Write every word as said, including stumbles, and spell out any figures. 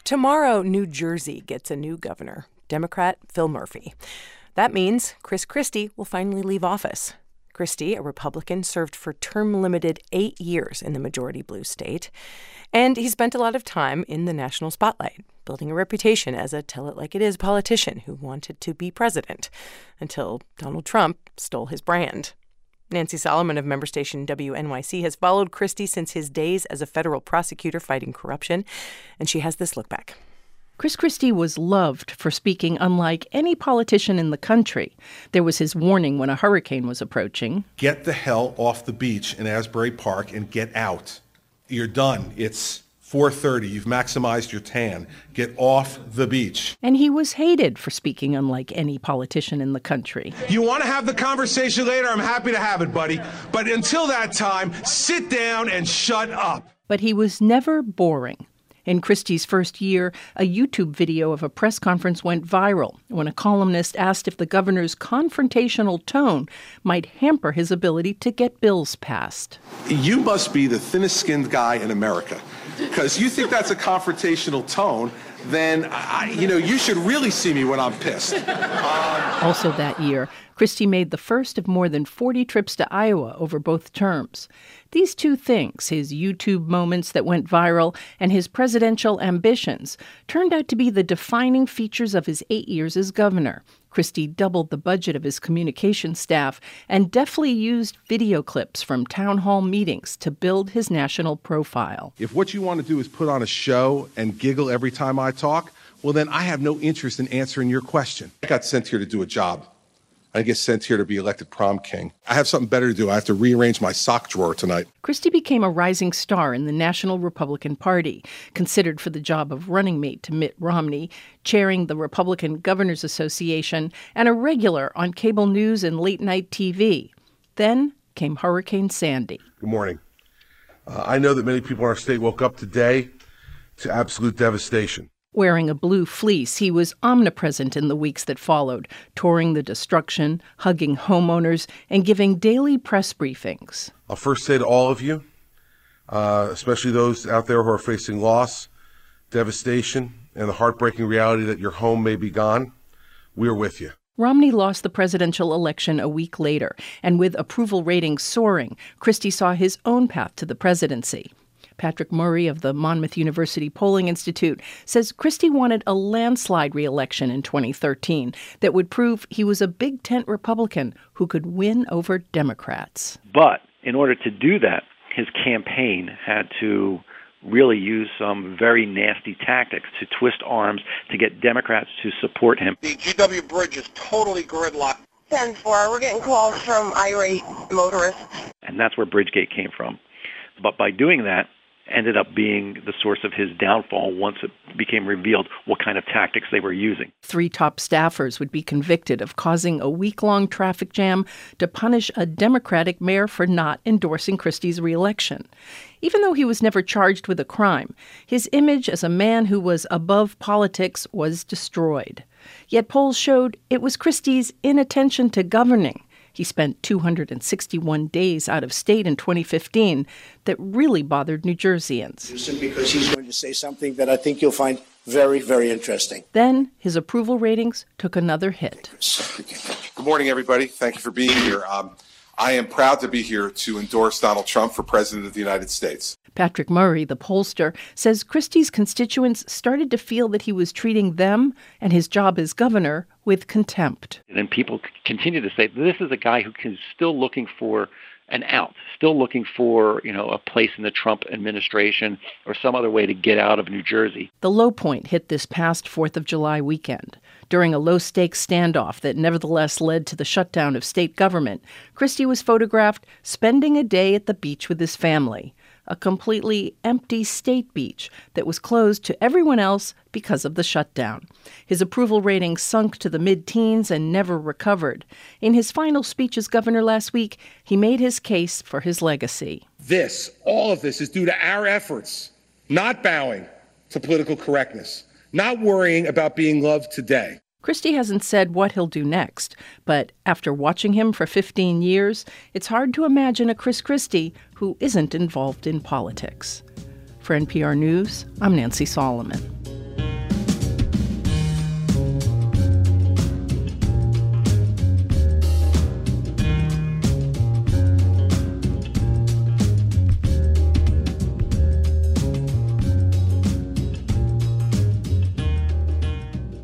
Tomorrow, New Jersey gets a new governor, Democrat Phil Murphy. That means Chris Christie will finally leave office. Christie, a Republican, served for term-limited eight years in the majority-blue state. And he spent a lot of time in the national spotlight, building a reputation as a tell-it-like-it-is politician who wanted to be president, until Donald Trump stole his brand. Nancy Solomon of member station W N Y C has followed Christie since his days as a federal prosecutor fighting corruption, and she has this look back. Chris Christie was loved for speaking unlike any politician in the country. There was his warning when a hurricane was approaching. Get the hell off the beach in Asbury Park and get out. You're done. It's four thirty. You've maximized your tan. Get off the beach. And he was hated for speaking unlike any politician in the country. You want to have the conversation later? I'm happy to have it, buddy. But until that time, sit down and shut up. But he was never boring. In Christie's first year, a YouTube video of a press conference went viral when a columnist asked if the governor's confrontational tone might hamper his ability to get bills passed. You must be the thinnest-skinned guy in America, because you think that's a confrontational tone. Then, I, you know, you should really see me when I'm pissed. Um, also that year, Christie made the first of more than forty trips to Iowa over both terms. These two things, his YouTube moments that went viral and his presidential ambitions, turned out to be the defining features of his eight years as governor. Christie doubled the budget of his communication staff and deftly used video clips from town hall meetings to build his national profile. If what you want to do is put on a show and giggle every time I talk, well, then I have no interest in answering your question. I got sent here to do a job. I get sent here to be elected prom king. I have something better to do. I have to rearrange my sock drawer tonight. Christie became a rising star in the National Republican Party, considered for the job of running mate to Mitt Romney, chairing the Republican Governors Association, and a regular on cable news and late-night T V. Then came Hurricane Sandy. Good morning. Uh, I know that many people in our state woke up today to absolute devastation. Wearing a blue fleece, he was omnipresent in the weeks that followed, touring the destruction, hugging homeowners, and giving daily press briefings. I'll first say to all of you, uh, especially those out there who are facing loss, devastation, and the heartbreaking reality that your home may be gone, we're with you. Romney lost the presidential election a week later, and with approval ratings soaring, Christie saw his own path to the presidency. Patrick Murray of the Monmouth University Polling Institute says Christie wanted a landslide re-election in twenty thirteen that would prove he was a big tent Republican who could win over Democrats. But in order to do that, his campaign had to really use some very nasty tactics to twist arms to get Democrats to support him. The G W Bridge is totally gridlocked. ten four, we're getting calls from irate motorists. And that's where Bridgegate came from. But by doing that, ended up being the source of his downfall once it became revealed what kind of tactics they were using. Three top staffers would be convicted of causing a week-long traffic jam to punish a Democratic mayor for not endorsing Christie's reelection. Even though he was never charged with a crime, his image as a man who was above politics was destroyed. Yet polls showed it was Christie's inattention to governing. He spent two hundred sixty-one days out of state in twenty fifteen that really bothered New Jerseyans. Simply because he's going to say something that I think you'll find very, very interesting. Then his approval ratings took another hit. Good morning, everybody. Thank you for being here. Um, I am proud to be here to endorse Donald Trump for President of the United States. Patrick Murray, the pollster, says Christie's constituents started to feel that he was treating them and his job as governor with contempt. And people continue to say, this is a guy who is still looking for an out, still looking for, you know, a place in the Trump administration or some other way to get out of New Jersey. The low point hit this past fourth of July weekend. During a low-stakes standoff that nevertheless led to the shutdown of state government, Christie was photographed spending a day at the beach with his family, a completely empty state beach that was closed to everyone else because of the shutdown. His approval rating sunk to the mid-teens and never recovered. In his final speech as governor last week, he made his case for his legacy. This, all of this, is due to our efforts, not bowing to political correctness, not worrying about being loved today. Christie hasn't said what he'll do next, but after watching him for fifteen years, it's hard to imagine a Chris Christie who isn't involved in politics. For N P R News, I'm Nancy Solomon.